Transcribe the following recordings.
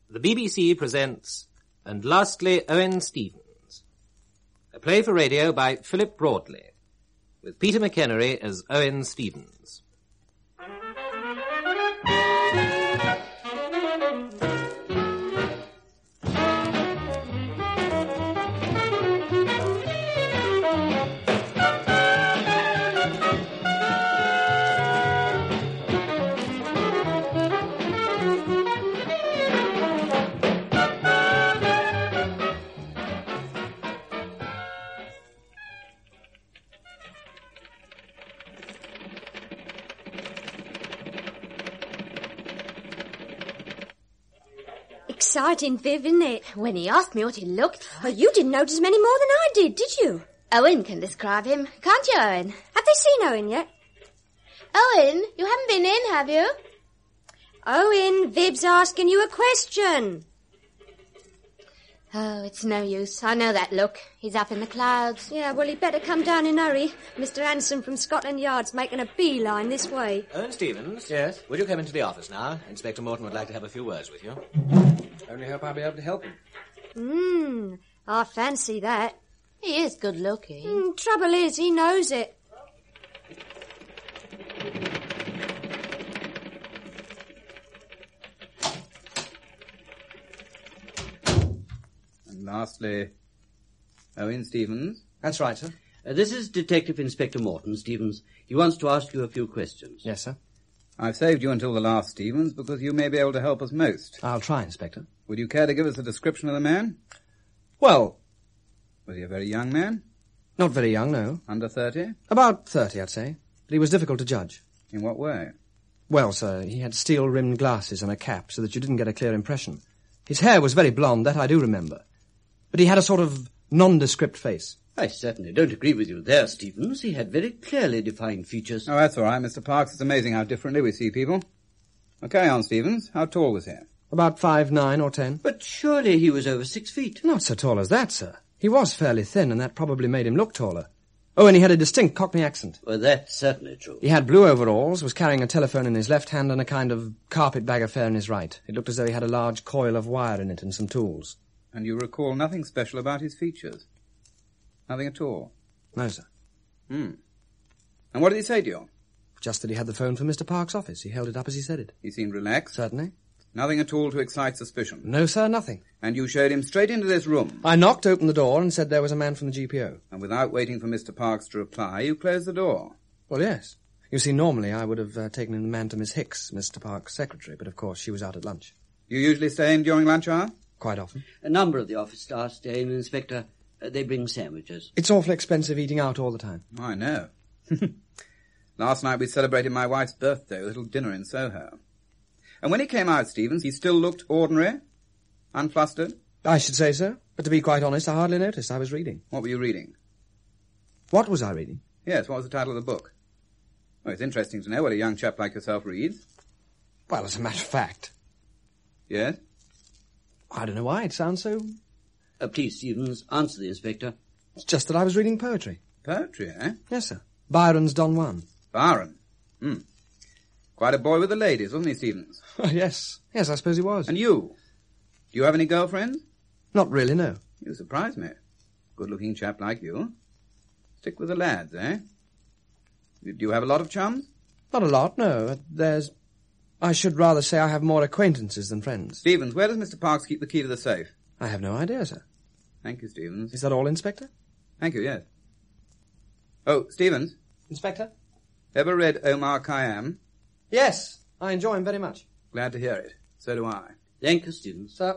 the BBC presents And Lastly, Owen Stevens, a play for radio by Philip Broadley, with Peter McHenry as Owen Stevens. Exciting, Viv, isn't it? When he asked me what he looked like. Well, you didn't notice him any more than I did you? Owen can describe him. Can't you, Owen? Have they seen Owen yet? Owen, you haven't been in, have you? Owen, Viv's asking you a question. Oh, it's no use. I know that look. He's up in the clouds. Yeah, well, he'd better come down in a hurry. Mr. Hanson from Scotland Yard's making a beeline this way. Owen Stevens? Yes? Would you come into the office now? Inspector Morton would like to have a few words with you. Only hope I'll be able to help him. I fancy that. He is good looking. Trouble is, he knows it. And lastly, Owen Stevens. That's right, sir. This is Detective Inspector Morton, Stevens. He wants to ask you a few questions. Yes, sir. I've saved you until the last, Stevens, because you may be able to help us most. I'll try, Inspector. Would you care to give us a description of the man? Well, Was he a very young man? not very young, no. Under 30? About 30, I'd say. But he was difficult to judge. In what way? Well, sir, he had steel-rimmed glasses and a cap so that you didn't get a clear impression. His hair was very blonde, that I do remember. But he had a sort of nondescript face. I certainly don't agree with you there, Stevens. He had very clearly defined features. Oh, that's all right, Mr. Parks. It's amazing how differently we see people. Well, carry on, Stevens. How tall was he? About 5'9" or 10. But surely he was over 6 feet. Not so tall as that, sir. He was fairly thin, and that probably made him look taller. Oh, and he had a distinct Cockney accent. Well, that's certainly true. He had blue overalls, was carrying a telephone in his left hand and a kind of carpet-bag affair in his right. It looked as though he had a large coil of wire in it and some tools. And you recall nothing special about his features? Nothing at all? No, sir. And what did he say to you? Just that he had the phone from Mr. Park's office. He held it up as he said it. He seemed relaxed? Certainly. Nothing at all to excite suspicion? No, sir, nothing. And you showed him straight into this room? I knocked, opened the door, and said there was a man from the GPO. And without waiting for Mr. Parks to reply, you closed the door? Well, yes. You see, normally I would have taken in the man to Miss Hicks, Mr. Park's secretary, but of course she was out at lunch. You usually stay in during lunch hour? Quite often. A number of the office staff stay in, Inspector. They bring sandwiches. It's awfully expensive eating out all the time. I know. Last night we celebrated my wife's birthday, a little dinner in Soho. And when he came out, Stevens, he still looked ordinary? Unflustered? I should say so. But to be quite honest, I hardly noticed. I was reading. What were you reading? What was I reading? Yes, what was the title of the book? Well, it's interesting to know what a young chap like yourself reads. Well, as a matter of fact. Yes? I don't know why. It sounds so... Please, Stevens, answer the Inspector. It's just that I was reading poetry. Poetry, eh? Yes, sir. Byron's Don Juan. Byron. Quite a boy with the ladies, wasn't he, Stevens? Yes. Yes, I suppose he was. And you? Do you have any girlfriends? Not really, no. You surprise me. Good-looking chap like you. Stick with the lads, eh? Do you have a lot of chums? Not a lot, no. I should rather say I have more acquaintances than friends. Stevens, where does Mr. Parks keep the key to the safe? I have no idea, sir. Thank you, Stevens. Is that all, Inspector? Thank you, yes. Oh, Stevens, Inspector? ever read Omar Khayyam? Yes. I enjoy him very much. Glad to hear it. So do I. Thank you, Stevens. Sir?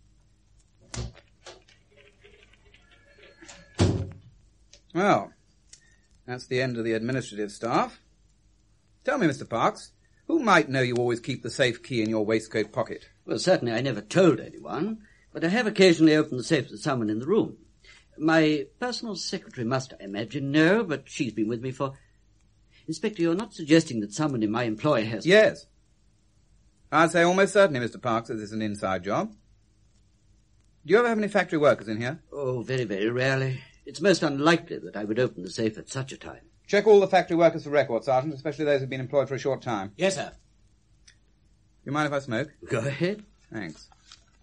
Well, that's the end of the administrative staff. Tell me, Mr. Parks, who might know you always keep the safe key in your waistcoat pocket? Well, certainly I never told anyone, but I have occasionally opened the safe to someone in the room. My personal secretary must, I imagine, know, but she's been with me for... Inspector, you're not suggesting that someone in my employ has... Yes. I'd say almost certainly, Mr. Parks, that this is an inside job. Do you ever have any factory workers in here? Oh, very, very rarely. It's most unlikely that I would open the safe at such a time. Check all the factory workers for record, Sergeant, especially those who've been employed for a short time. Yes, sir. You mind if I smoke? Go ahead. Thanks.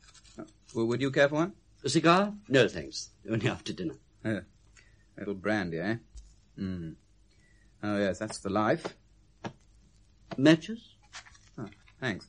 Well, would you care for one? A cigar? No, thanks. Only after dinner. A little brandy, eh? Oh, yes, that's the life. Matches? Oh, thanks.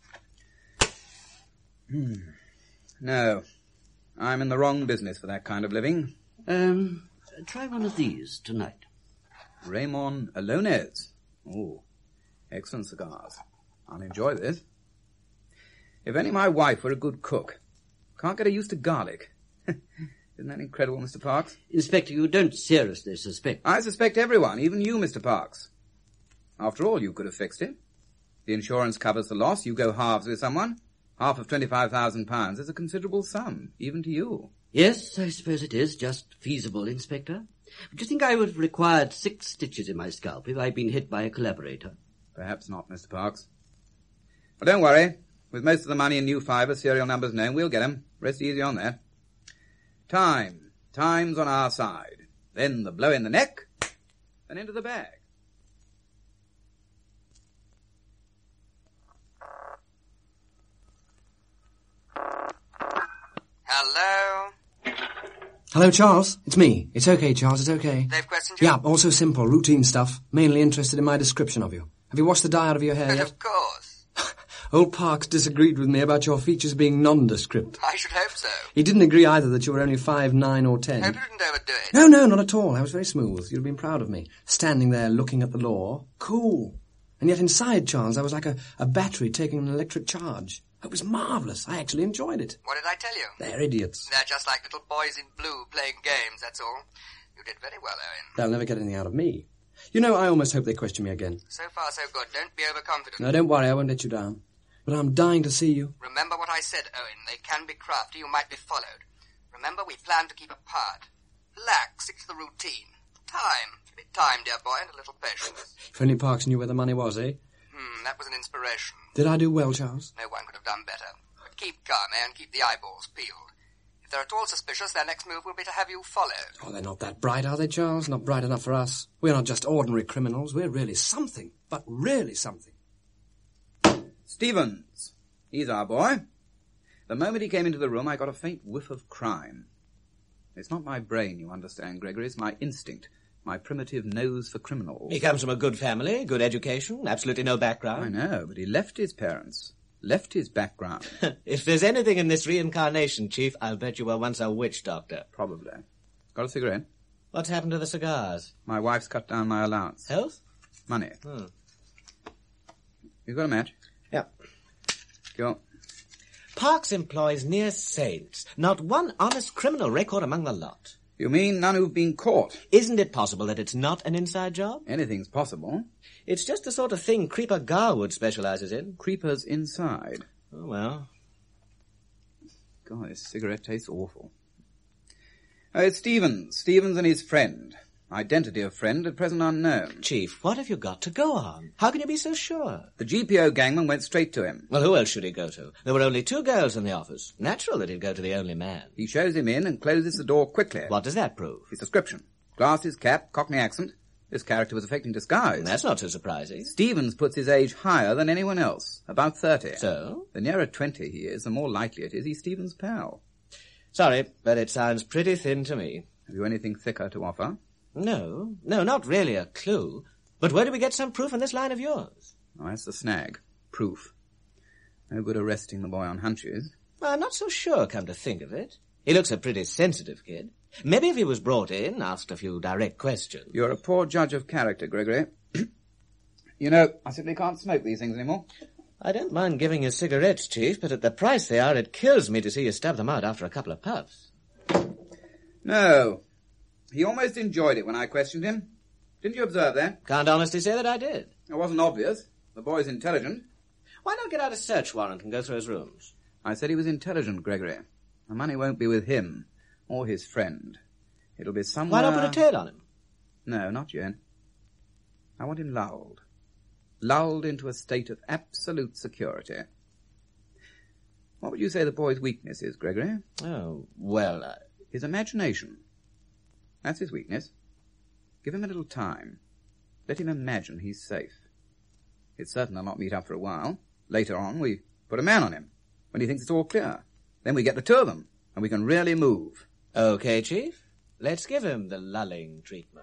No, I'm in the wrong business for that kind of living. Try one of these tonight. Raymond Alones. Oh, excellent cigars. I'll enjoy this. If only my wife were a good cook. Can't get her used to garlic. Isn't that incredible, Mr. Parks? Inspector, you don't seriously suspect... I suspect everyone, even you, Mr. Parks. After all, you could have fixed it. The insurance covers the loss. You go halves with someone. Half of £25,000 is a considerable sum, even to you. Yes, I suppose it is just feasible, Inspector. Do you think I would have required 6 stitches in my scalp if I'd been hit by a collaborator? Perhaps not, Mr. Parks. But don't worry. With most of the money in new fiver, serial numbers known, we'll get 'em. Rest easy on that. Time's on our side. Then the blow in the neck, and into the bag. Hello? Hello, Charles. It's me. It's okay, Charles. It's okay. They've questioned you? Yeah, also simple, routine stuff. Mainly interested in my description of you. Have you washed the dye out of your hair But yet? of course. Old Parks disagreed with me about your features being nondescript. I should hope so. He didn't agree either that you were only 5, 9 or 10. Hope you didn't overdo it. No, not at all. I was very smooth. You'd have been proud of me. Standing there looking at the law. Cool. And yet inside, Charles, I was like a battery taking an electric charge. It was marvellous. I actually enjoyed it. What did I tell you? They're idiots. They're just like little boys in blue playing games, that's all. You did very well, Owen. They'll never get anything out of me. You know, I almost hope they question me again. So far, so good. Don't be overconfident. No, don't worry. I won't let you down. But I'm dying to see you. Remember what I said, Owen. They can be crafty. You might be followed. Remember, we plan to keep apart. Relax. Stick to the routine. Time. A bit time, dear boy, and a little patience. If only Parks knew where the money was, eh? That was an inspiration. Did I do well, Charles? No one could have done better. But keep calm, eh, and keep the eyeballs peeled. If they're at all suspicious, their next move will be to have you followed. Oh, they're not that bright, are they, Charles? Not bright enough for us. We're not just ordinary criminals. We're really something. But really something. Stevens. He's our boy. The moment he came into the room, I got a faint whiff of crime. It's not my brain, you understand, Gregory. It's my instinct. My primitive nose for criminals. He comes from a good family, good education, absolutely no background. I know, but he left his parents. Left his background. If there's anything in this reincarnation, Chief, I'll bet you were once a witch doctor. Probably. Got a cigarette? What's happened to the cigars? My wife's cut down my allowance. Health? Money. You got a match? Yeah. Go. Parks employs near saints. Not one honest criminal record among the lot. You mean none who've been caught? Isn't it possible that it's not an inside job? Anything's possible. It's just the sort of thing Creeper Garwood specializes in. Creepers inside. Oh, well. God, this cigarette tastes awful. It's Stevens. Stevens and his friend. Identity of friend at present unknown. Chief, what have you got to go on? How can you be so sure? The GPO gangman went straight to him. Well, who else should he go to? There were only 2 girls in the office. Natural that he'd go to the only man. He shows him in and closes the door quickly. What does that prove? His description. Glasses, cap, Cockney accent. This character was affecting disguise. That's not so surprising. Stevens puts his age higher than anyone else. About 30. So? The nearer 20 he is, the more likely it is he's Stevens' pal. Sorry, but it sounds pretty thin to me. Have you anything thicker to offer? No, not really a clue. But where do we get some proof in this line of yours? Oh, that's the snag. Proof. No good arresting the boy on hunches. Well, I'm not so sure, come to think of it. He looks a pretty sensitive kid. Maybe if he was brought in, asked a few direct questions. You're a poor judge of character, Gregory. You know, I simply can't smoke these things anymore. I don't mind giving you cigarettes, Chief, but at the price they are, it kills me to see you stub them out after a couple of puffs. No. He almost enjoyed it when I questioned him. Didn't you observe that? Can't honestly say that I did. It wasn't obvious. The boy's intelligent. Why not get out a search warrant and go through his rooms? I said he was intelligent, Gregory. The money won't be with him or his friend. It'll be somewhere... Why not put a tail on him? No, not yet. I want him lulled. Lulled into a state of absolute security. What would you say the boy's weakness is, Gregory? Oh, well, His imagination. That's his weakness. Give him a little time. Let him imagine he's safe. It's certain I'll not meet up for a while. Later on, we put a man on him, when he thinks it's all clear. Then we get the two of them, and we can really move. Okay, Chief. Let's give him the lulling treatment.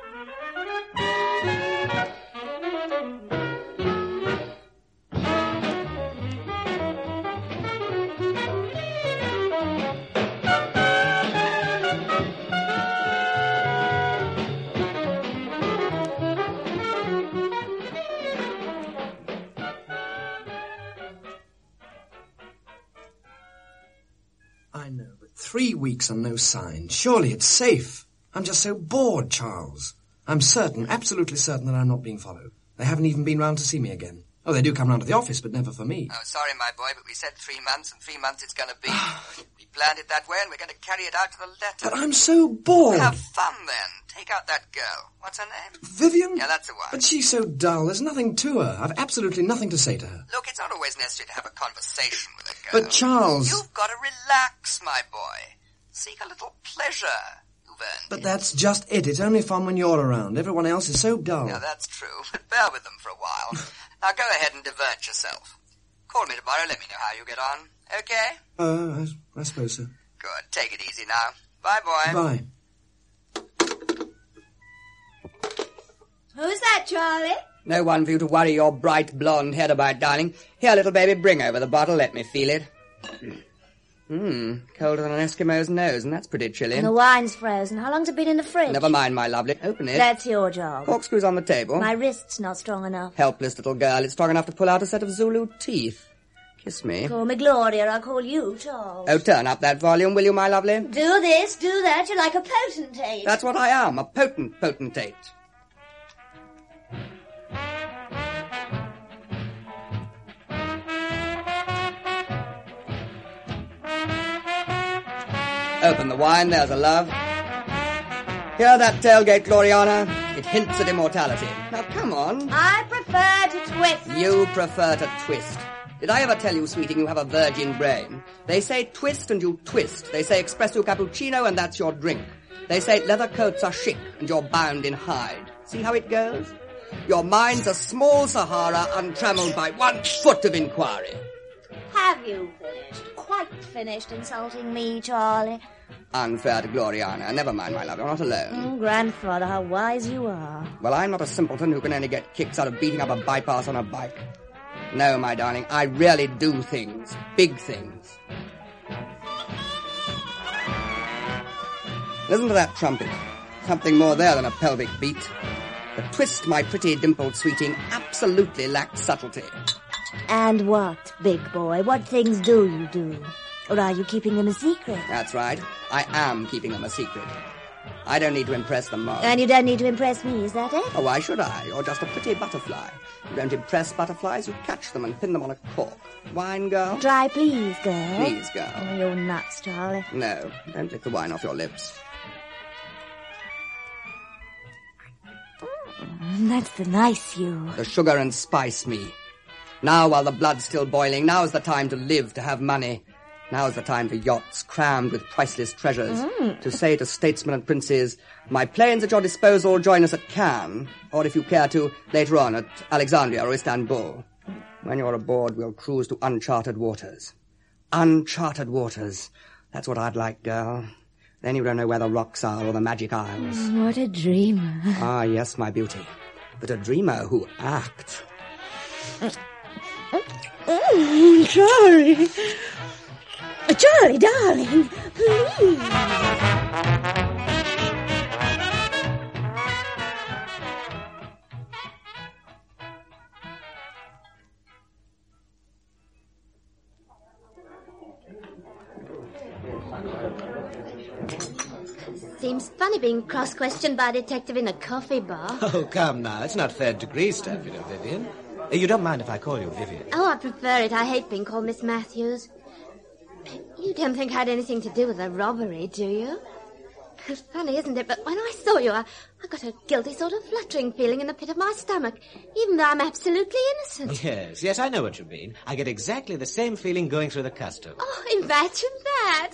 I know, but 3 weeks and no sign. Surely it's safe. I'm just so bored, Charles. I'm certain, absolutely certain that I'm not being followed. They haven't even been round to see me again. Oh, they do come round to the office, but never for me. Oh, sorry, my boy, but we said 3 months, and 3 months it's going to be. We planned it that way, and we're going to carry it out to the letter. But I'm so bored. Have fun, then. Take out that girl. What's her name? Vivian? Yeah, that's the one. But she's so dull. There's nothing to her. I've absolutely nothing to say to her. Look, it's not always necessary to have a conversation with a girl. But, Charles... You've got to relax, my boy. Seek a little pleasure. You've earned But it. that's just it. It's only fun when you're around. Everyone else is so dull. Yeah, that's true. But bear with them for a while. Now go ahead and divert yourself. Call me tomorrow. Let me know how you get on. Okay? I suppose so. Good. Take it easy now. Bye, boy. Bye. Who's that, Charlie? No one for you to worry your bright blonde head about, darling. Here, little baby, bring over the bottle. Let me feel it. Colder than an Eskimo's nose, and that's pretty chilly. And the wine's frozen. How long's it been in the fridge? Never mind, my lovely. Open it. That's your job. Corkscrew's on the table. My wrist's not strong enough. Helpless little girl. It's strong enough to pull out a set of Zulu teeth. Kiss me. Call me Gloria. I'll call you Charles. Oh, turn up that volume, will you, my lovely? Do this, do that. You're like a potentate. That's what I am, a potentate. Open the wine, there's a love. Hear that tailgate, Gloriana? It hints at immortality. Now, come on. I prefer to twist. You prefer to twist. Did I ever tell you, sweeting, you have a virgin brain? They say twist and you twist. They say espresso cappuccino and that's your drink. They say leather coats are chic and you're bound in hide. See how it goes? Your mind's a small Sahara untrammeled by 1 foot of inquiry. Have you finished? Quite finished insulting me, Charlie? Unfair to Gloriana. Never mind, my love, you're not alone. Grandfather, how wise you are. Well, I'm not a simpleton who can only get kicks out of beating up a bypass on a bike. No, my darling, I really do things. Big things. Listen to that trumpet. Something more there than a pelvic beat. The twist, my pretty dimpled sweeting, absolutely lacked subtlety. And what, big boy? What things do you do? Or are you keeping them a secret? That's right. I am keeping them a secret. I don't need to impress the mob. And you don't need to impress me, is that it? Oh, why should I? You're just a pretty butterfly. You don't impress butterflies, you catch them and pin them on a cork. Wine, girl? Try, please, girl. Please, girl. Oh, you're nuts, Charlie. No, don't lick the wine off your lips. That's the nice you. The sugar and spice me. Now, while the blood's still boiling, now's the time to live, to have money. Now's the time for yachts crammed with priceless treasures. To say to statesmen and princes, my plane's at your disposal, join us at Cannes. Or if you care to, later on at Alexandria or Istanbul. When you're aboard, we'll cruise to uncharted waters. Uncharted waters. That's what I'd like, girl. Then you don't know where the rocks are or the magic isles. What a dreamer. Ah, yes, my beauty. But a dreamer who acts. Charlie. Charlie, darling, please. Seems funny being cross-questioned by a detective in a coffee bar. Oh, come now. It's not third degree stuff, you know, Vivian. You don't mind if I call you Vivian? Oh, I prefer it. I hate being called Miss Matthews. You don't think I had anything to do with the robbery, do you? It's funny, isn't it? But when I saw you, I got a guilty sort of fluttering feeling in the pit of my stomach, even though I'm absolutely innocent. Yes, I know what you mean. I get exactly the same feeling going through the customs. Oh, imagine that.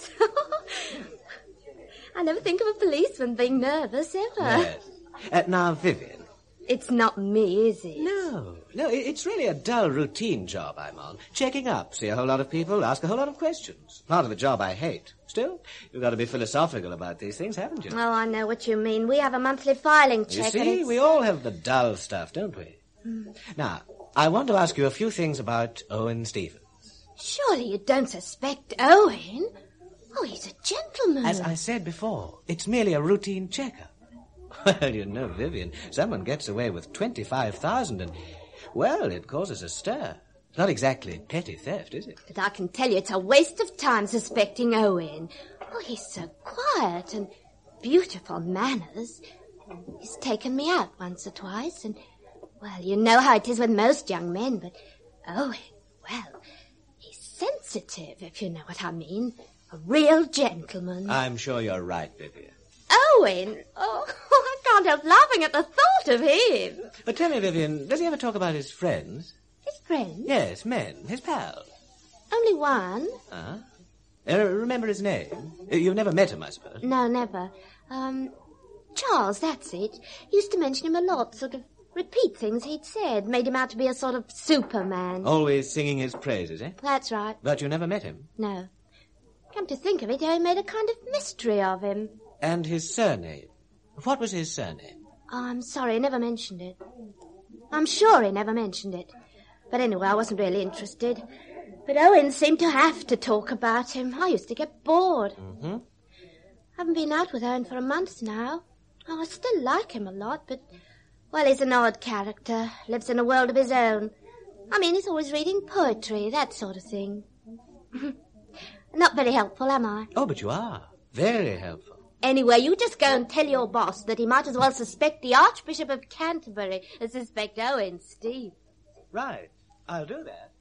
I never think of a policeman being nervous, ever. Yes. Now, Vivian. It's not me, is it? No. No, it's really a dull, routine job I'm on. Checking up, see a whole lot of people, ask a whole lot of questions. Part of a job I hate. Still, you've got to be philosophical about these things, haven't you? Oh, I know what you mean. We have a monthly filing check. You and see, it's- we all have the dull stuff, don't we? Now, I want to ask you a few things about Owen Stevens. Surely you don't suspect Owen? Oh, he's a gentleman. As I said before, it's merely a routine checkup. Well, you know, Vivian, someone gets away with 25,000 and, well, it causes a stir. It's not exactly petty theft, is it? But I can tell you it's a waste of time suspecting Owen. Oh, he's so quiet and beautiful manners. He's taken me out once or twice and, well, you know how it is with most young men, but Owen, well, he's sensitive, if you know what I mean. A real gentleman. I'm sure you're right, Vivian. Owen? Oh, I can't help laughing at the thought of him. But tell me, Vivian, does he ever talk about his friends? His friend? Yes, men, his pals. Only one? Remember his name? You've never met him, I suppose. No, never. Charles, that's it. Used to mention him a lot, sort of repeat things he'd said, made him out to be a sort of Superman. Always singing his praises, eh? That's right. But you never met him. No. Come to think of it, I made a kind of mystery of him. And his surname? What was his surname? Oh, I'm sorry, he never mentioned it. I'm sure he never mentioned it. But anyway, I wasn't really interested. But Owen seemed to have to talk about him. I used to get bored. Mm-hmm. Haven't been out with Owen for a month now. Oh, I still like him a lot, but, well, he's an odd character. Lives in a world of his own. I mean, he's always reading poetry, that sort of thing. Not very helpful, am I? Oh, but you are. Very helpful. Anyway, you just go and tell your boss that he might as well suspect the Archbishop of Canterbury as suspect Owen Steve. Right. I'll do that.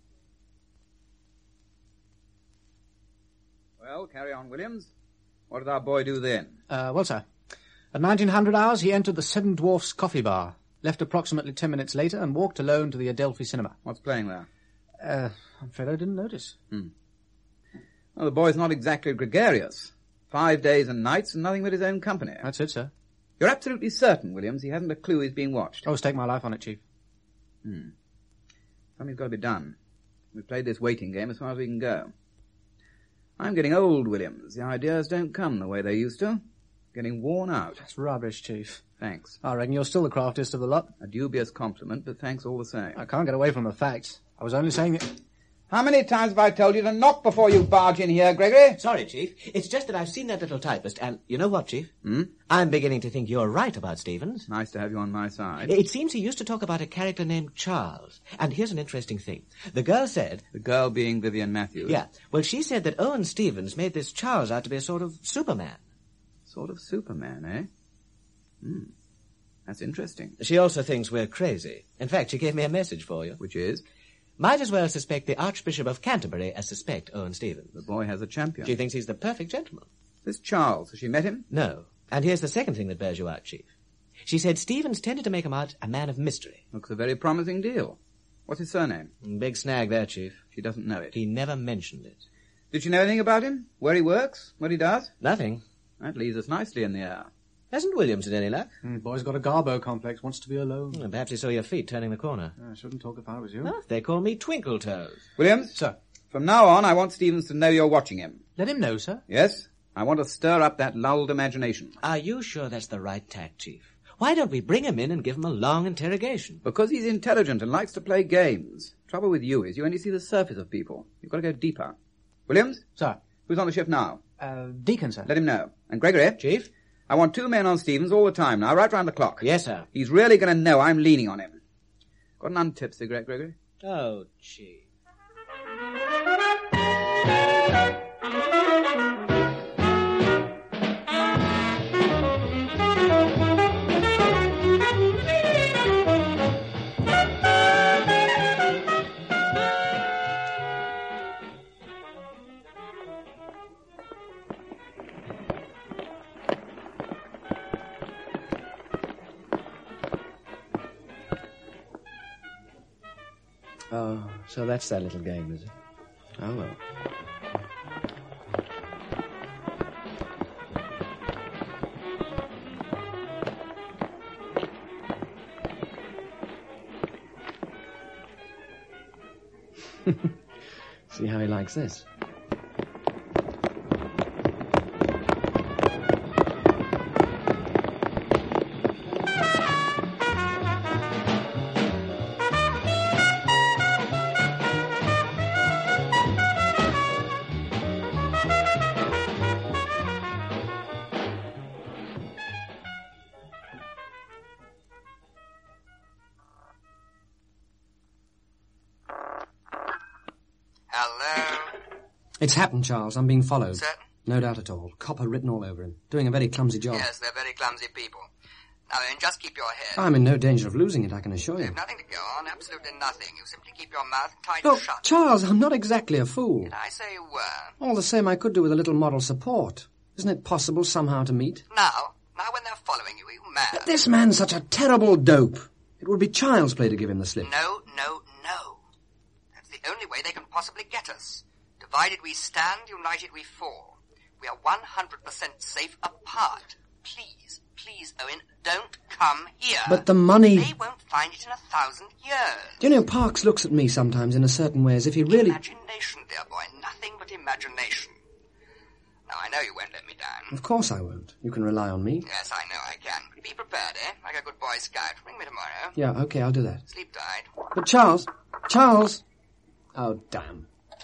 Well, carry on, Williams. What did our boy do then? Well, sir, at 1900 hours he entered the Seven Dwarfs Coffee Bar, left approximately 10 minutes later and walked alone to the Adelphi Cinema. What's playing there? I'm afraid I didn't notice. Well, the boy's not exactly gregarious. 5 days and nights and nothing but his own company. That's it, sir. You're absolutely certain, Williams, he hasn't a clue he's being watched? Oh, stake my life on it, Chief. Something's got to be done. We've played this waiting game as far as we can go. I'm getting old, Williams. The ideas don't come the way they used to. Getting worn out. That's rubbish, Chief. Thanks. I reckon you're still the craftiest of the lot. A dubious compliment, but thanks all the same. I can't get away from the facts. I was only saying that... How many times have I told you to knock before you barge in here, Gregory? Sorry, Chief. It's just that I've seen that little typist, and you know what, Chief? I'm beginning to think you're right about Stevens. Nice to have you on my side. It seems he used to talk about a character named Charles. And here's an interesting thing. The girl said... The girl being Vivian Matthews? Yeah. Well, she said that Owen Stevens made this Charles out to be a sort of Superman. Sort of Superman, eh? That's interesting. She also thinks we're crazy. In fact, she gave me a message for you. Which is? Might as well suspect the Archbishop of Canterbury as suspect Owen Stevens. The boy has a champion. She thinks he's the perfect gentleman. This Charles, has she met him? No. And here's the second thing that bears you out, Chief. She said Stevens tended to make him out a man of mystery. Looks a very promising deal. What's his surname? Big snag there, Chief. She doesn't know it. He never mentioned it. Did she know anything about him? Where he works? What he does? Nothing. That leaves us nicely in the air. Hasn't Williams had any luck? Boy's got a Garbo complex, wants to be alone. Well, perhaps he saw your feet turning the corner. I shouldn't talk if I was you. Oh, they call me Twinkle Toes. Williams? Sir. From now on, I want Stevens to know you're watching him. Let him know, sir. Yes? I want to stir up that lulled imagination. Are you sure that's the right tack, Chief? Why don't we bring him in and give him a long interrogation? Because he's intelligent and likes to play games. Trouble with you is you only see the surface of people. You've got to go deeper. Williams? Sir. Who's on the shift now? Deacon, sir. Let him know. And Gregory? Chief? I want 2 men on Stevens all the time now, right round the clock. Yes, sir. He's really going to know I'm leaning on him. Got an untipped cigarette, Gregory? Oh, Chief. Oh, so that's that little game, is it? Oh, well. See how he likes this. It's happened, Charles. I'm being followed. Certain? No doubt at all. Copper written all over him. Doing a very clumsy job. Yes, they're very clumsy people. Now then, just keep your head. I'm in no danger of losing it, I can assure You you. have nothing to go on, absolutely nothing. You simply keep your mouth tight Oh, shut. Charles, I'm not exactly a fool. Did I say you were? All the same, I could do with a little moral support. Isn't it possible somehow to meet? Now when they're following you, are you mad? This man's such a terrible dope. It would be child's play to give him the slip. No. That's the only way they can possibly get us. Divided we stand, united we fall. We are 100% safe apart. Please, Owen, don't come here. But the money... They won't find it in 1,000 years. Do you know, Parks looks at me sometimes in a certain way as if he really... Imagination, dear boy, nothing but imagination. Now, I know you won't let me down. Of course I won't. You can rely on me. Yes, I know I can. Be prepared, eh? Like a good Boy Scout. Ring me tomorrow. Yeah, okay, I'll do that. Sleep tight. But Charles! Oh, damn.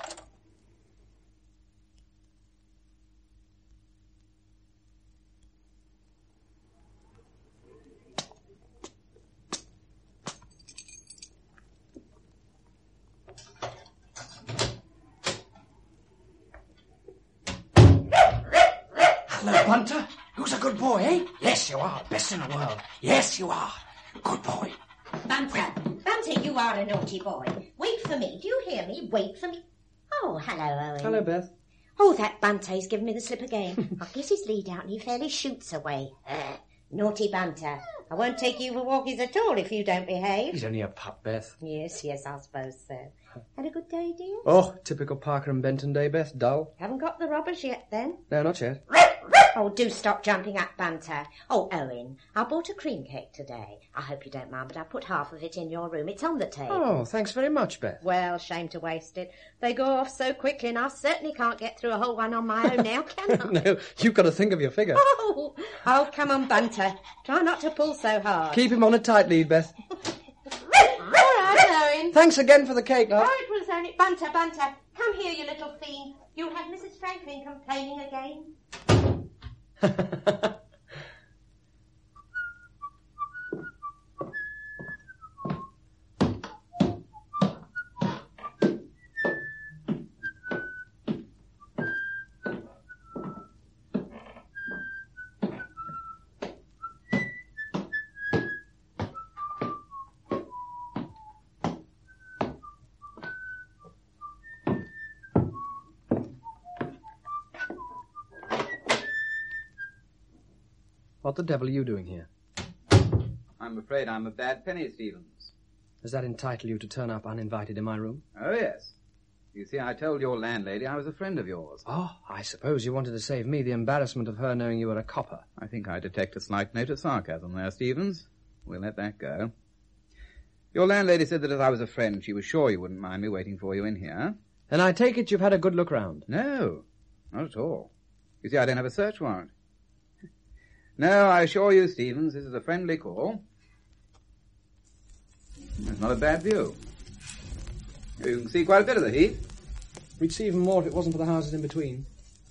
Hello, Bunter. Who's a good boy, eh? Yes, you are. Best in the world. Yes, you are. Good boy. Bunter, you are a naughty boy. Wait for me. Do you hear me? Wait for me. Oh, hello, Owen. Hello, Beth. Oh, that Bunter's given me the slip again. I'll get his lead out and he fairly shoots away. Naughty Bunter. I won't take you for walkies at all if you don't behave. He's only a pup, Beth. Yes, I suppose so. Had a good day, dear? Oh, typical Parker and Benton day, Beth. Dull. Haven't got the robbers yet, then? No, not yet. Oh, do stop jumping up, Bunter. Oh, Owen, I bought a cream cake today. I hope you don't mind, but I put half of it in your room. It's on the table. Oh, thanks very much, Beth. Well, shame to waste it. They go off so quickly, and I certainly can't get through a whole one on my own now, can I? No, you've got to think of your figure. Oh, come on, Bunter. Try not to pull so hard. Keep him on a tight lead, Beth. All right, Owen. Thanks again for the cake, love. Oh, it was only... Bunter, come here, you little fiend. You'll have Mrs. Franklin complaining again. What the devil are you doing here? I'm afraid I'm a bad penny, Stevens. Does that entitle you to turn up uninvited in my room? Oh, yes. You see, I told your landlady I was a friend of yours. Oh, I suppose you wanted to save me the embarrassment of her knowing you were a copper. I think I detect a slight note of sarcasm there, Stevens. We'll let that go. Your landlady said that as I was a friend, she was sure you wouldn't mind me waiting for you in here. And I take it you've had a good look round? No, not at all. You see, I don't have a search warrant. No, I assure you, Stevens, this is a friendly call. It's not a bad view. You can see quite a bit of the Heath. We'd see even more if it wasn't for the houses in between.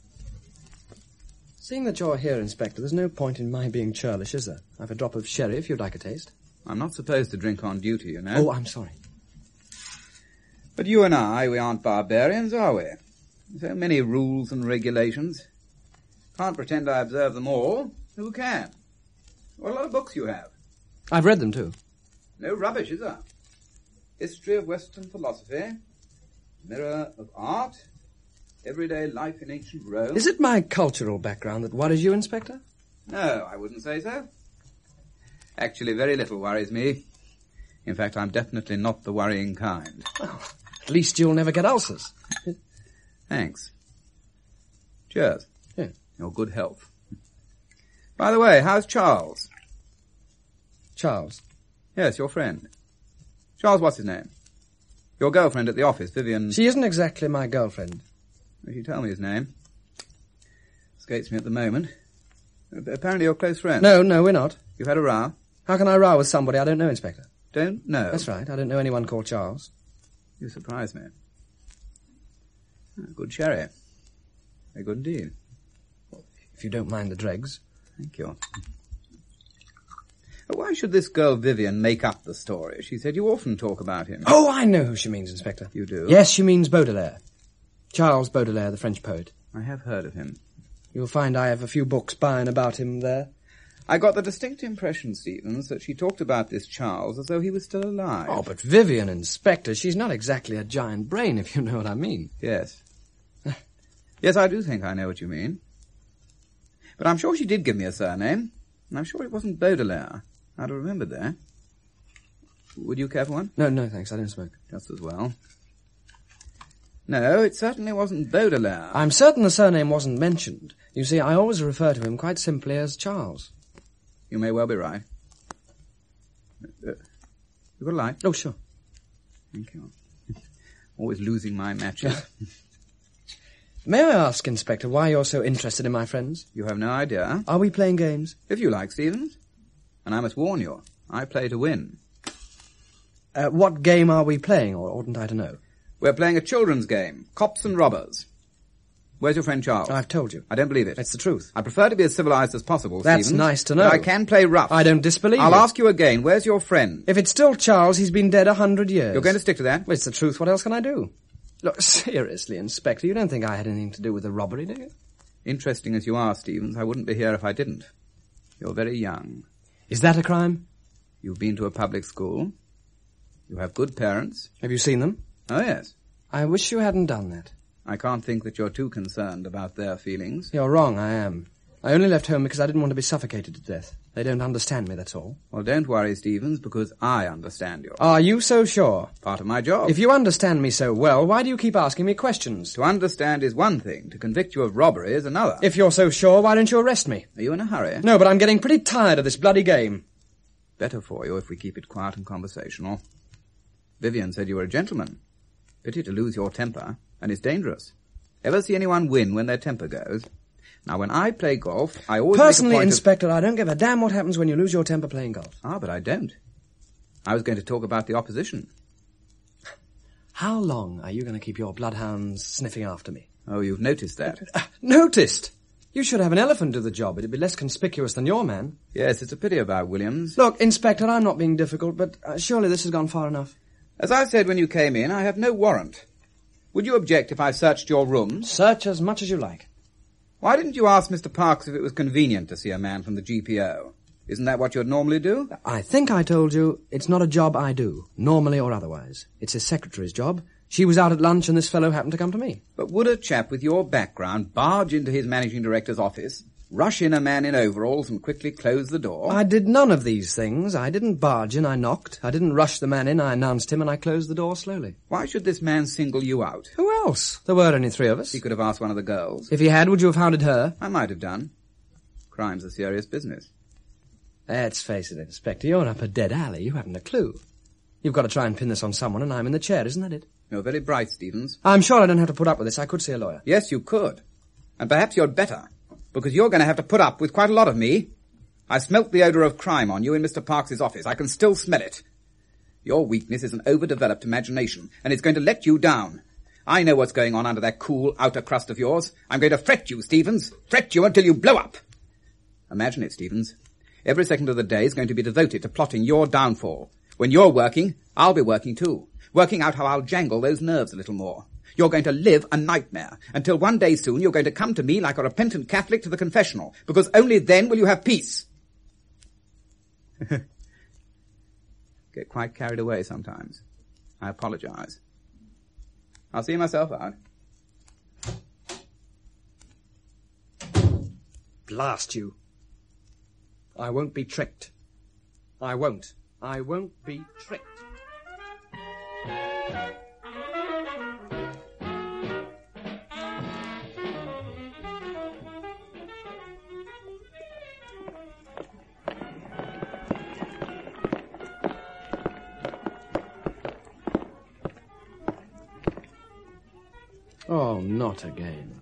Seeing that you're here, Inspector, there's no point in my being churlish, is there? I've a drop of sherry if you'd like a taste. I'm not supposed to drink on duty, you know. Oh, I'm sorry. But you and I, we aren't barbarians, are we? So many rules and regulations. Can't pretend I observe them all. Who can? What a lot of books you have. I've read them, too. No rubbish, is there? History of Western Philosophy, Mirror of Art, Everyday Life in Ancient Rome. Is it my cultural background that worries you, Inspector? No, I wouldn't say so. Actually, very little worries me. In fact, I'm definitely not the worrying kind. Well, at least you'll never get ulcers. Thanks. Cheers. Yeah. Your good health. By the way, how's Charles? Charles? Yes, your friend. Charles, what's his name? Your girlfriend at the office, Vivian... She isn't exactly my girlfriend. If you tell me his name. Escapes me at the moment. Apparently you're close friends. No, we're not. You've had a row? How can I row with somebody I don't know, Inspector? Don't know? That's right. I don't know anyone called Charles. You surprise me. Good sherry. Very good indeed. If you don't mind the dregs. Thank you. Why should this girl Vivian make up the story? She said you often talk about him. Oh, I know who she means, Inspector. You do? Yes, she means Baudelaire. Charles Baudelaire, the French poet. I have heard of him. You'll find I have a few books by and about him there. I got the distinct impression, Stevens, that she talked about this Charles as though he was still alive. Oh, but Vivian, Inspector, she's not exactly a giant brain, if you know what I mean. Yes. Yes, I do think I know what you mean. But I'm sure she did give me a surname, and I'm sure it wasn't Baudelaire. I'd have remembered that. Would you care for one? No, thanks, I don't smoke. Just as well. No, it certainly wasn't Baudelaire. I'm certain the surname wasn't mentioned. You see, I always refer to him quite simply as Charles. You may well be right. You got a light? Oh, sure. Thank you. Always losing my matches. May I ask, Inspector, why you're so interested in my friends? You have no idea. Are we playing games? If you like, Stevens. And I must warn you, I play to win. What game are we playing, or oughtn't I to know? We're playing a children's game, Cops and Robbers. Where's your friend Charles? I've told you. I don't believe it. It's the truth. I prefer to be as civilized as possible, That's Stevens. nice to know. But I can play rough. I don't disbelieve I'll you. ask you again, where's your friend? If it's still Charles, he's been dead 100 years. You're going to stick to that? Well, it's the truth. What else can I do? Look, seriously, Inspector, you don't think I had anything to do with the robbery, do you? Interesting as you are, Stevens, I wouldn't be here if I didn't. You're very young. Is that a crime? You've been to a public school. You have good parents. Have you seen them? Oh, yes. I wish you hadn't done that. I can't think that you're too concerned about their feelings. You're wrong, I am. I only left home because I didn't want to be suffocated to death. They don't understand me, that's all. Well, don't worry, Stevens, because I understand you. Are you so sure? Part of my job. If you understand me so well, why do you keep asking me questions? To understand is one thing. To convict you of robbery is another. If you're so sure, why don't you arrest me? Are you in a hurry? No, but I'm getting pretty tired of this bloody game. Better for you if we keep it quiet and conversational. Vivian said you were a gentleman. Pity to lose your temper, and it's dangerous. Ever see anyone win when their temper goes? Now, when I play golf, I always Personally, make a point Inspector, I don't give a damn what happens when you lose your temper playing golf. Ah, but I don't. I was going to talk about the opposition. How long are you going to keep your bloodhounds sniffing after me? Oh, you've noticed that. Noticed? You should have an elephant do the job. It'd be less conspicuous than your man. Yes, it's a pity about Williams. Look, Inspector, I'm not being difficult, but surely this has gone far enough. As I said when you came in, I have no warrant. Would you object if I searched your rooms? Search as much as you like. Why didn't you ask Mr. Parks if it was convenient to see a man from the GPO? Isn't that what you'd normally do? I think I told you it's not a job I do, normally or otherwise. It's his secretary's job. She was out at lunch and this fellow happened to come to me. But would a chap with your background barge into his managing director's office, rush in a man in overalls and quickly close the door? I did none of these things. I didn't barge in, I knocked. I didn't rush the man in, I announced him and I closed the door slowly. Why should this man single you out? Who else? There were only three of us. He could have asked one of the girls. If he had, would you have hounded her? I might have done. Crime's a serious business. Let's face it, Inspector, you're up a dead alley. You haven't a clue. You've got to try and pin this on someone and I'm in the chair, isn't that it? You're very bright, Stevens. I'm sure I don't have to put up with this. I could see a lawyer. Yes, you could. And perhaps you'd better, because you're going to have to put up with quite a lot of me. I smelt the odour of crime on you in Mr. Parks's office. I can still smell it. Your weakness is an overdeveloped imagination, and it's going to let you down. I know what's going on under that cool outer crust of yours. I'm going to fret you, Stevens. Fret you until you blow up. Imagine it, Stevens. Every second of the day is going to be devoted to plotting your downfall. When you're working, I'll be working too. Working out how I'll jangle those nerves a little more. You're going to live a nightmare, until one day soon you're going to come to me like a repentant Catholic to the confessional, because only then will you have peace. Get quite carried away sometimes. I apologize. I'll see myself out. Blast you. I won't be tricked. I won't. I won't be tricked. Oh, not again.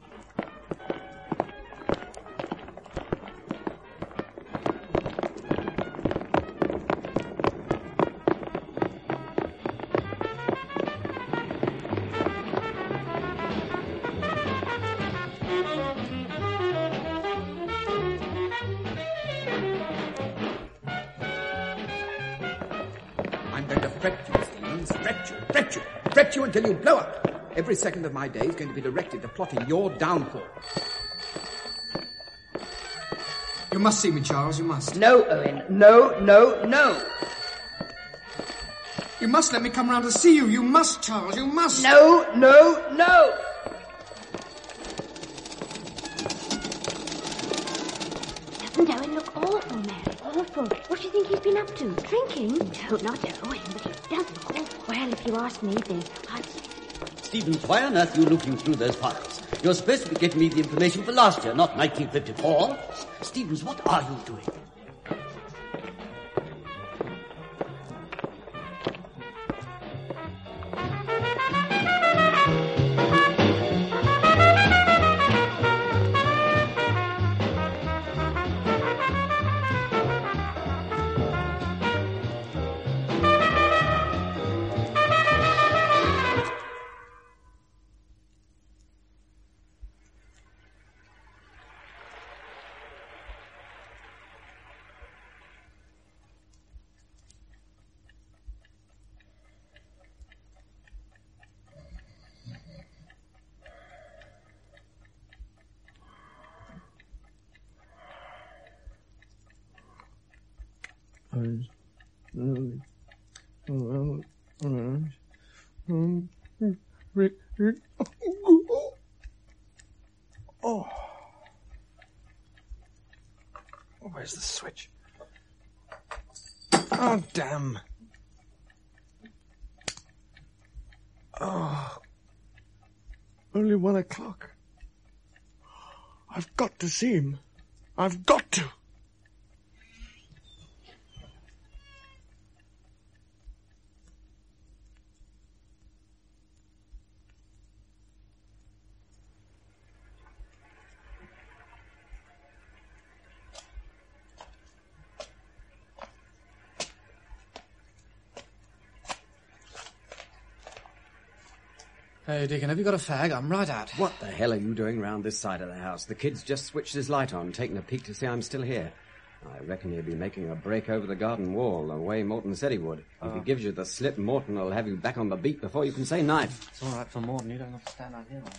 I'm going to fret you, Stevens. Fret you until you blow up. Every second of my day is going to be directed to plotting your downfall. You must see me, Charles, you must. No, Owen. No. You must let me come round to see you. You must, Charles, you must. No. Doesn't Owen look awful, Mary? Awful. What do you think he's been up to? Drinking? No, not Owen, but he does look awful. Well, if you ask me, then Stevens, why on earth are you looking through those files? You're supposed to be getting me the information for last year, not 1954. Stevens, what are you doing? Oh. Where's the switch? Oh, damn. Oh. Only 1 o'clock. I've got to see him. I've got to. Hey, Deacon, have you got a fag? I'm right out. What the hell are you doing round this side of the house? The kid's just switched his light on, taking a peek to see I'm still here. I reckon he'll be making a break over the garden wall, the way Morton said he would. If he gives you the slip, Morton will have you back on the beat before you can say knife. It's all right for Morton. You don't have to stand out here.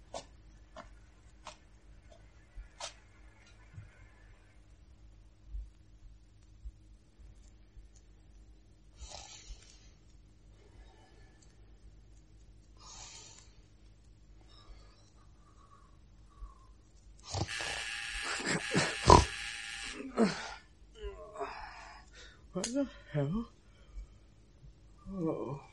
What the hell? Oh.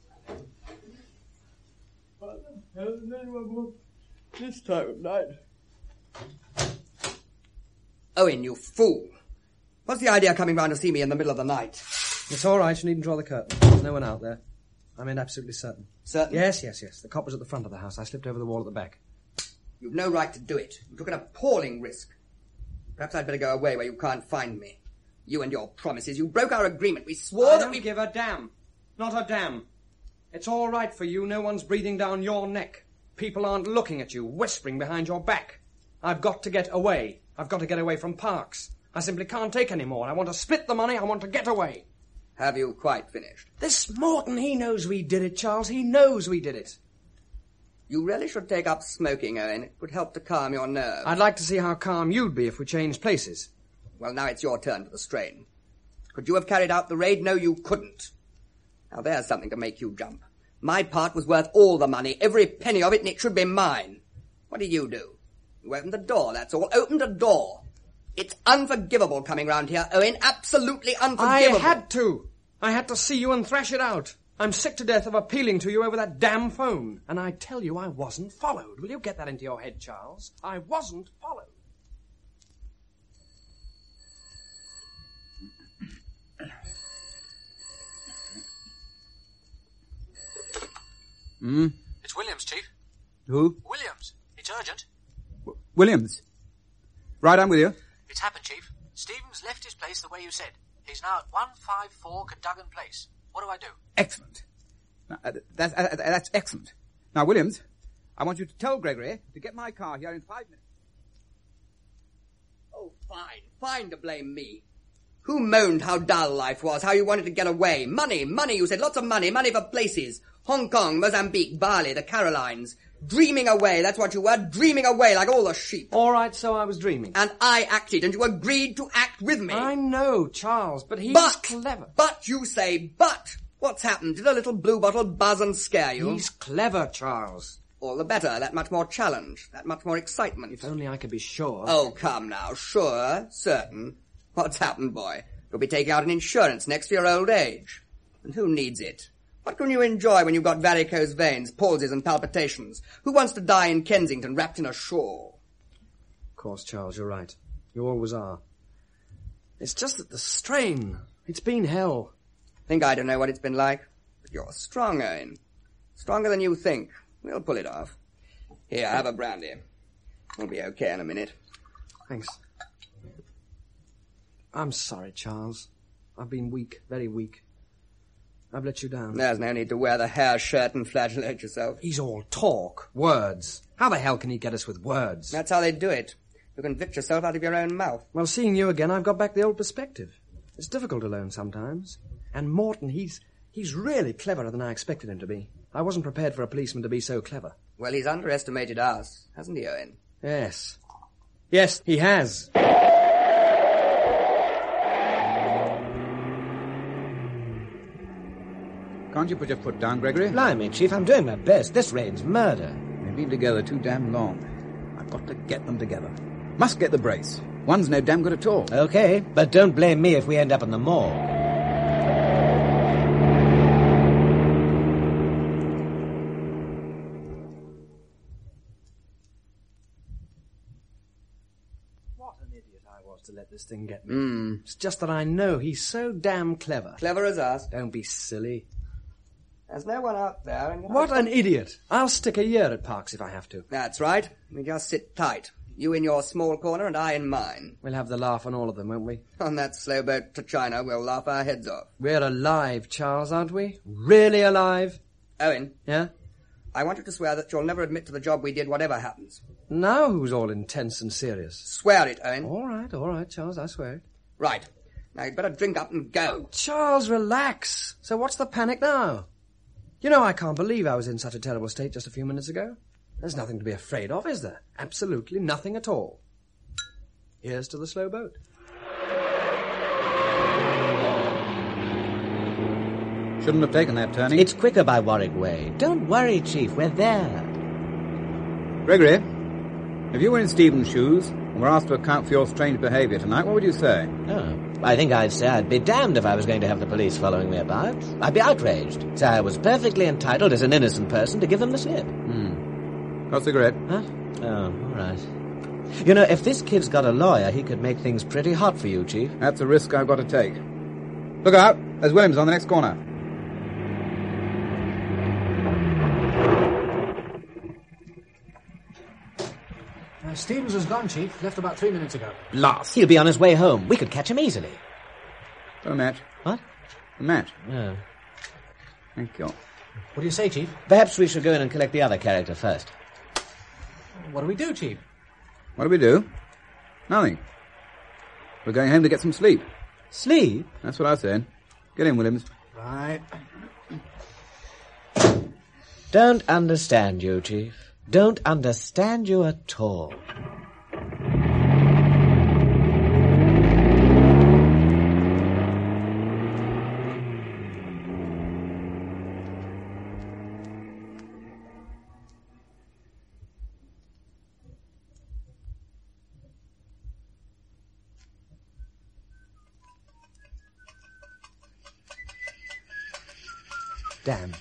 What the hell does anyone want this time of night? Owen, you fool. What's the idea of coming round to see me in the middle of the night? It's all right. You needn't draw the curtain. There's no one out there. I mean, absolutely certain. Certain? Yes. The cop was at the front of the house. I slipped over the wall at the back. You've no right to do it. You took an appalling risk. Perhaps I'd better go away where you can't find me. You and your promises. You broke our agreement. We swore that we... give a damn. Not a damn. It's all right for you. No one's breathing down your neck. People aren't looking at you, whispering behind your back. I've got to get away. I've got to get away from Parks. I simply can't take any more. I want to split the money. I want to get away. Have you quite finished? This Morton, he knows we did it, Charles. He knows we did it. You really should take up smoking, Owen. It would help to calm your nerves. I'd like to see how calm you'd be if we changed places. Well, now it's your turn for the strain. Could you have carried out the raid? No, you couldn't. Now there's something to make you jump. My part was worth all the money, every penny of it, and it should be mine. What did you do? You opened the door, that's all. Opened a door. It's unforgivable coming round here, Owen. Absolutely unforgivable. I had to see you and thrash it out. I'm sick to death of appealing to you over that damn phone. And I tell you I wasn't followed. Will you get that into your head, Charles? I wasn't followed. It's Williams, Chief. Who? Williams. It's urgent. Williams. Right, I'm with you. It's happened, Chief. Stevens left his place the way you said. He's now at 154 Cadogan Place. What do I do? Excellent. Now, that's excellent. Now, Williams, I want you to tell Gregory to get my car here in 5 minutes. Oh, fine. Fine to blame me. Who moaned how dull life was, how you wanted to get away? Money, you said. Lots of money for places. Hong Kong, Mozambique, Bali, the Carolines. Dreaming away, that's what you were. Dreaming away like all the sheep. All right, so I was dreaming. And I acted, and you agreed to act with me. I know, Charles, but he's clever. But, you say, but. What's happened? Did a little blue bottle buzz and scare you? He's clever, Charles. All the better. That much more challenge. That much more excitement. If only I could be sure. Oh, come now. Sure. Certain. What's happened, boy? You'll be taking out an insurance next for your old age. And who needs it? What can you enjoy when you've got varicose veins, palsies and palpitations? Who wants to die in Kensington wrapped in a shawl? Of course, Charles, you're right. You always are. It's just that the strain. It's been hell. Think I don't know what it's been like? But you're strong, Owen. Stronger than you think. We'll pull it off. Here, have a brandy. We'll be okay in a minute. Thanks. I'm sorry, Charles. I've been weak, very weak. I've let you down. There's no need to wear the hair shirt and flagellate yourself. He's all talk, words. How the hell can he get us with words? That's how they do it. You convict yourself out of your own mouth. Well, seeing you again, I've got back the old perspective. It's difficult alone sometimes. And Morton, he's really cleverer than I expected him to be. I wasn't prepared for a policeman to be so clever. Well, he's underestimated us, hasn't he, Owen? Yes. Yes, he has. Can't you put your foot down, Gregory? Blimey, Chief, I'm doing my best. This rain's murder. They've been together too damn long. I've got to get them together. Must get the brace. One's no damn good at all. Okay, but don't blame me if we end up in the morgue. What an idiot I was to let this thing get me. It's just that I know he's so damn clever. Clever as us. Don't be silly. There's no one out there. And What an idiot. I'll stick a year at Parks if I have to. That's right. We just sit tight. You in your small corner and I in mine. We'll have the laugh on all of them, won't we? On that slow boat to China, we'll laugh our heads off. We're alive, Charles, aren't we? Really alive? Owen. Yeah? I want you to swear that you'll never admit to the job we did, whatever happens. Now who's all intense and serious? Swear it, Owen. All right, Charles, I swear it. Right. Now you'd better drink up and go. Charles, relax. So what's the panic now? You know, I can't believe I was in such a terrible state just a few minutes ago. There's nothing to be afraid of, is there? Absolutely nothing at all. Here's to the slow boat. Shouldn't have taken that turning. It's quicker by Warwick Way. Don't worry, Chief, we're there. Gregory, if you were in Stephen's shoes and were asked to account for your strange behaviour tonight, what would you say? Oh, I think I'd say I'd be damned if I was going to have the police following me about. I'd be outraged. So I was perfectly entitled as an innocent person to give them the slip. Got a cigarette? Huh? Oh, all right. You know, if this kid's got a lawyer, he could make things pretty hot for you, Chief. That's a risk I've got to take. Look out! There's Williams on the next corner. Stevens has gone, Chief. Left about 3 minutes ago. Blast! He'll be on his way home. We could catch him easily. Got a match. What? A match. Oh. Thank you. What do you say, Chief? Perhaps we should go in and collect the other character first. What do we do, Chief? What do we do? Nothing. We're going home to get some sleep. Sleep? That's what I said. Get in, Williams. Right. Don't understand you, Chief. Don't understand you at all. Damn.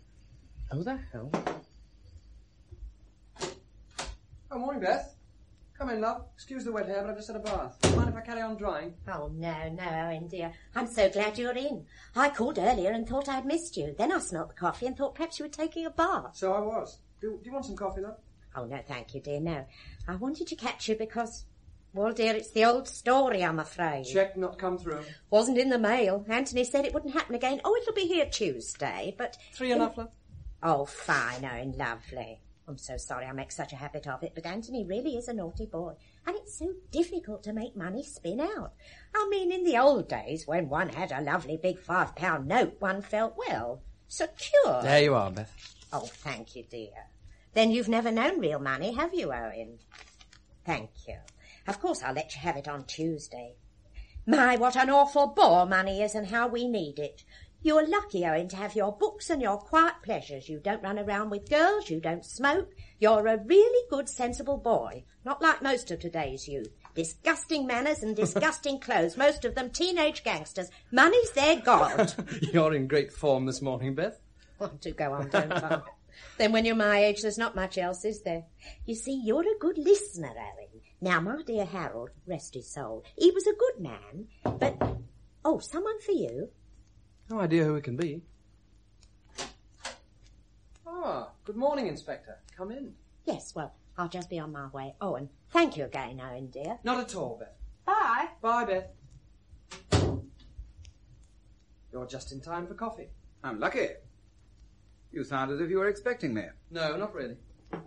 Who the hell? Oh, morning, Beth. Come in, love. Excuse the wet hair, but I've just had a bath. Do you mind if I carry on drying? Oh, no, Owen, dear. I'm so glad you're in. I called earlier and thought I'd missed you. Then I smelt the coffee and thought perhaps you were taking a bath. So I was. Do you want some coffee, love? Oh, no, thank you, dear, no. I wanted to catch you because... Well, dear, it's the old story, I'm afraid. Check not come through. Wasn't in the mail. Anthony said it wouldn't happen again. Oh, it'll be here Tuesday, but... 3 enough, love? Oh, fine, Owen, lovely. I'm so sorry I make such a habit of it, but Anthony really is a naughty boy. And it's so difficult to make money spin out. I mean, in the old days, when one had a lovely big £5 note, one felt, well, secure. There you are, Beth. Oh, thank you, dear. Then you've never known real money, have you, Owen? Thank you. Of course I'll let you have it on Tuesday. My, what an awful bore money is and how we need it. You're lucky, Owen, to have your books and your quiet pleasures. You don't run around with girls, you don't smoke. You're a really good, sensible boy. Not like most of today's youth. Disgusting manners and disgusting clothes, most of them teenage gangsters. Money's their god. You're in great form this morning, Beth. Oh, do go on, don't I? Then when you're my age, there's not much else, is there? You see, you're a good listener, Owen. Now, my dear Harold, rest his soul, he was a good man, but... Oh, someone for you? No idea who it can be. Ah, good morning, Inspector. Come in. Yes, well, I'll just be on my way. Oh, and thank you again, Owen, dear. Not at all, Beth. Bye. Bye, Beth. You're just in time for coffee. I'm lucky. You sound as if you were expecting me. No, not really.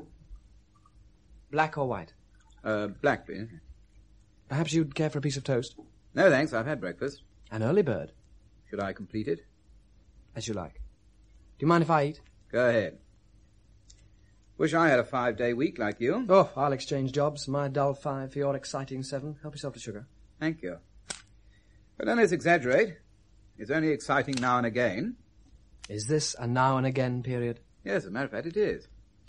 Black or white? Black, please. Perhaps you'd care for a piece of toast? No, thanks. I've had breakfast. An early bird. Should I complete it? As you like. Do you mind if I eat? Go ahead. Wish I had a 5-day week like you. Oh, I'll exchange jobs. My dull 5 for your exciting 7. Help yourself to sugar. Thank you. But don't let's exaggerate. It's only exciting now and again. Is this a now and again period? Yes, as a matter of fact, it is.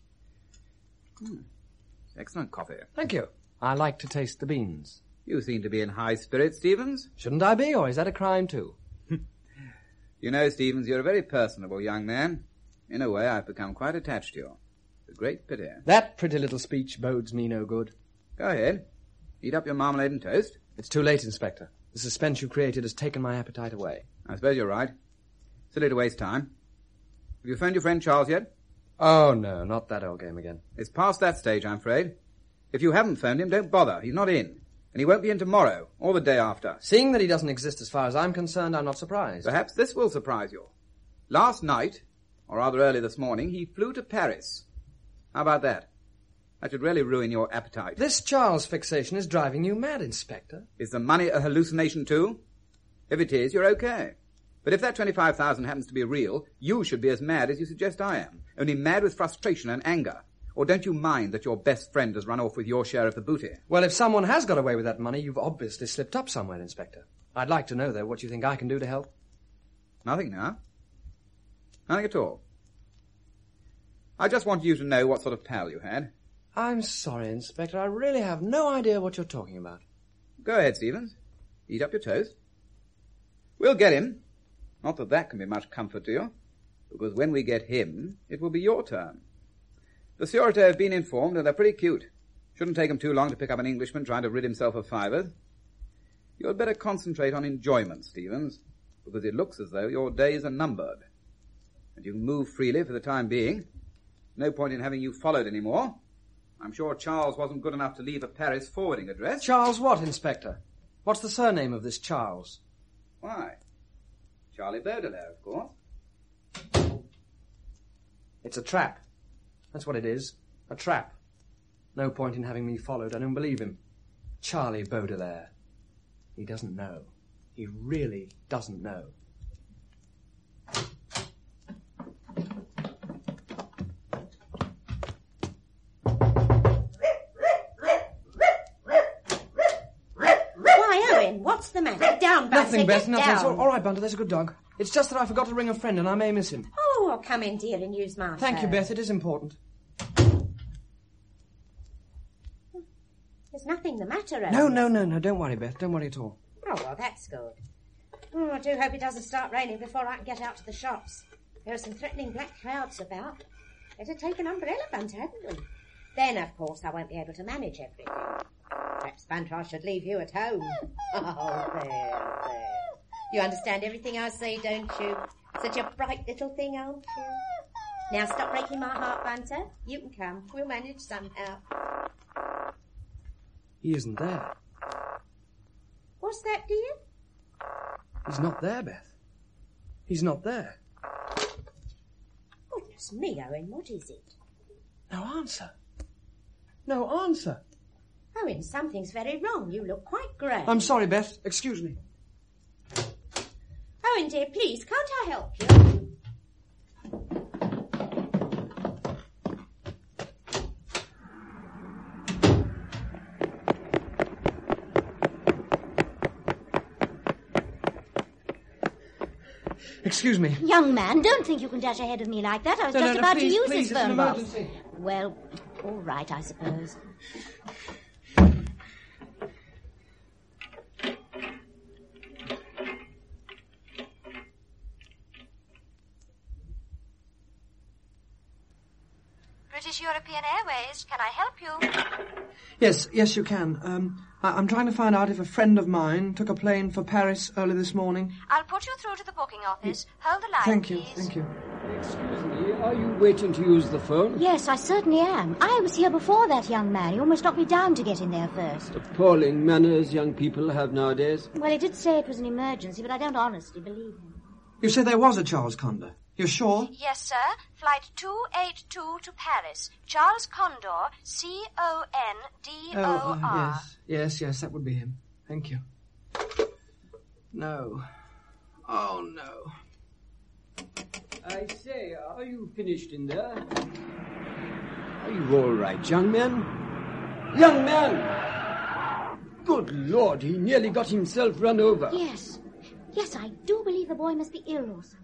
Excellent coffee. Thank you. I like to taste the beans. You seem to be in high spirits, Stevens. Shouldn't I be, or is that a crime too? You know, Stevens, you're a very personable young man. In a way, I've become quite attached to you. It's a great pity. That pretty little speech bodes me no good. Go ahead. Eat up your marmalade and toast. It's too late, Inspector. The suspense you've created has taken my appetite away. I suppose you're right. Silly to waste time. Have you phoned your friend Charles yet? Oh, no, not that old game again. It's past that stage, I'm afraid. If you haven't phoned him, don't bother. He's not in. And he won't be in tomorrow, or the day after. Seeing that he doesn't exist as far as I'm concerned, I'm not surprised. Perhaps this will surprise you. Last night, or rather early this morning, he flew to Paris. How about that? That should really ruin your appetite. This Charles fixation is driving you mad, Inspector. Is the money a hallucination too? If it is, you're okay. But if that 25,000 happens to be real, you should be as mad as you suggest I am. Only mad with frustration and anger. Or don't you mind that your best friend has run off with your share of the booty? Well, if someone has got away with that money, you've obviously slipped up somewhere, Inspector. I'd like to know, though, what you think I can do to help. Nothing now. Nothing at all. I just want you to know what sort of pal you had. I'm sorry, Inspector. I really have no idea what you're talking about. Go ahead, Stevens. Eat up your toast. We'll get him. Not that that can be much comfort to you, because when we get him, it will be your turn. The Sûreté have been informed, and they're pretty cute. Shouldn't take them too long to pick up an Englishman trying to rid himself of fivers. You'd better concentrate on enjoyment, Stevens, because it looks as though your days are numbered. And you can move freely for the time being. No point in having you followed any more. I'm sure Charles wasn't good enough to leave a Paris forwarding address. Charles what, Inspector? What's the surname of this Charles? Why? Charlie Baudelaire, of course. It's a trap. That's what it is. A trap. No point in having me followed. I don't believe him. Charlie Baudelaire. He doesn't know. He really doesn't know. Why, Owen, what's the matter? Get down, Bunter. Nothing, Beth, get nothing. down. It's all right, Bunter, there's a good dog. It's just that I forgot to ring a friend and I may miss him. Oh, well, come in, dear, and use my Thank you, phone. Beth. It is important. There's nothing the matter, Owen. No. Don't worry, Beth. Don't worry at all. Oh, well, that's good. Oh, I do hope it doesn't start raining before I can get out to the shops. There are some threatening black clouds about. Better take an umbrella, Bunter, hadn't we? Then, of course, I won't be able to manage everything. Perhaps, Bunter, I should leave you at home. Oh, there. You understand everything I say, don't you? Such a bright little thing, aren't you? Now stop breaking my heart, Bunter. You can come. We'll manage somehow. He isn't there. What's that, dear? He's not there, Beth. He's not there. Goodness me, Owen, what is it? No answer. No answer. Owen, something's very wrong. You look quite grey. I'm sorry, Beth. Excuse me. Owen, dear, please, can't I help you? Excuse me. Young man, don't think you can dash ahead of me like that. I was just about please, to use please, this it's phone an box. emergency. Well, all right, I suppose. British European Airways, can I help you? Yes, you can. I'm trying to find out if a friend of mine took a plane for Paris early this morning. I'll put you through to the booking office. Hold the line, Thank please. you, thank you. Excuse me, are you waiting to use the phone? Yes, I certainly am. I was here before that young man. He almost knocked me down to get in there first. Appalling manners young people have nowadays. Well, he did say it was an emergency, but I don't honestly believe him. You said there was a Charles Condor. You're sure? Yes, sir. Flight 282 to Paris. Charles Condor, C-O-N-D-O-R. Yes, that would be him. Thank you. No. Oh, no. I say, are you finished in there? Are you all right, young man? Young man! Good Lord, he nearly got himself run over. Yes, I do believe the boy must be ill or something.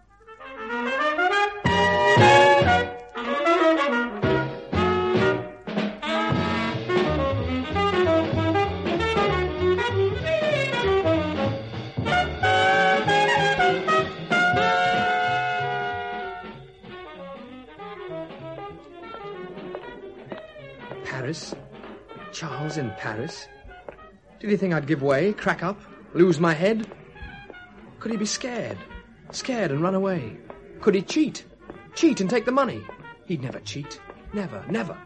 Paris? Charles in Paris? Did he think I'd give way, crack up, lose my head? Could he be scared? Scared and run away? Could he cheat? Cheat and take the money? He'd never cheat. Never, never.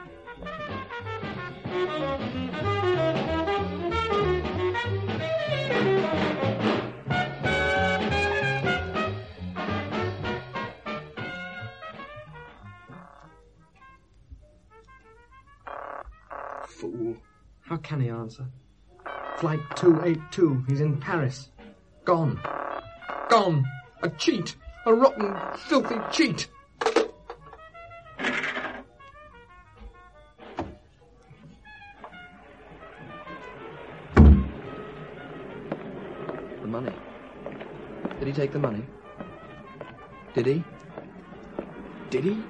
Fool. How can he answer? Flight 282. He's in Paris. Gone. Gone. A cheat. A rotten, filthy cheat. The money. Did he take the money? Did he? Did he?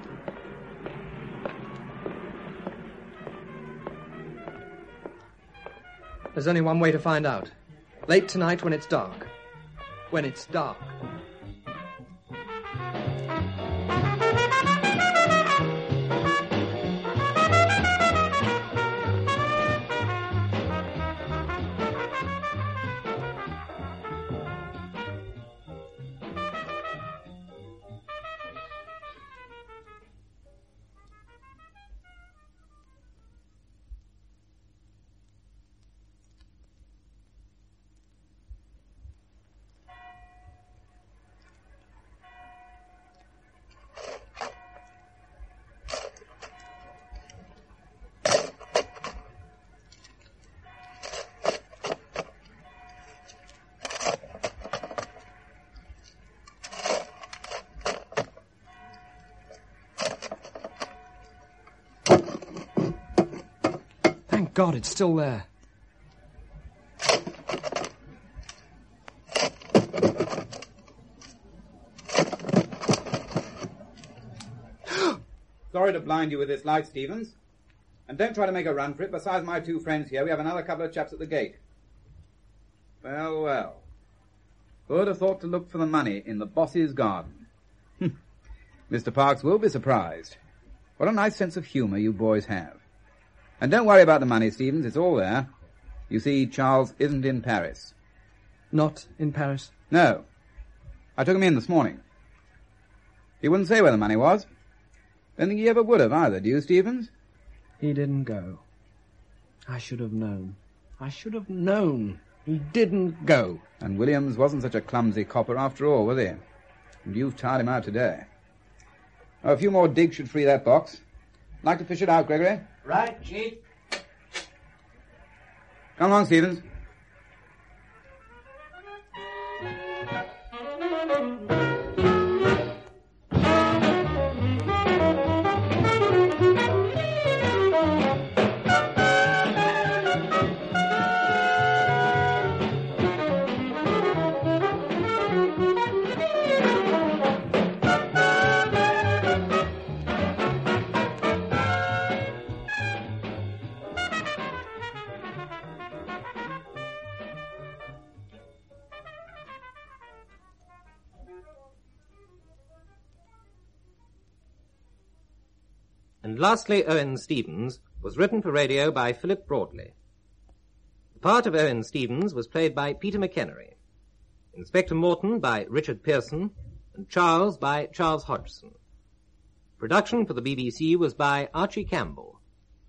There's only one way to find out. Late tonight when it's dark. When it's dark. Thank God it's still there. Sorry to blind you with this light, Stevens. And don't try to make a run for it. Besides my two friends here, we have another couple of chaps at the gate. Well, well. Who'd have thought to look for the money in the boss's garden? Mr. Parks will be surprised. What a nice sense of humour you boys have. And don't worry about the money, Stevens. It's all there. You see, Charles isn't in Paris. Not in Paris? No. I took him in this morning. He wouldn't say where the money was. Don't think he ever would have either, do you, Stevens? He didn't go. I should have known. I should have known. He didn't go. And Williams wasn't such a clumsy copper after all, was he? And you've tired him out today. Oh, a few more digs should free that box. Like to fish it out, Gregory? Right, Chief. Come along, Stevens. And lastly, Owen Stevens was written for radio by Philip Broadley. The part of Owen Stevens was played by Peter McHenry, Inspector Morton by Richard Pearson, and Charles by Charles Hodgson. Production for the BBC was by Archie Campbell.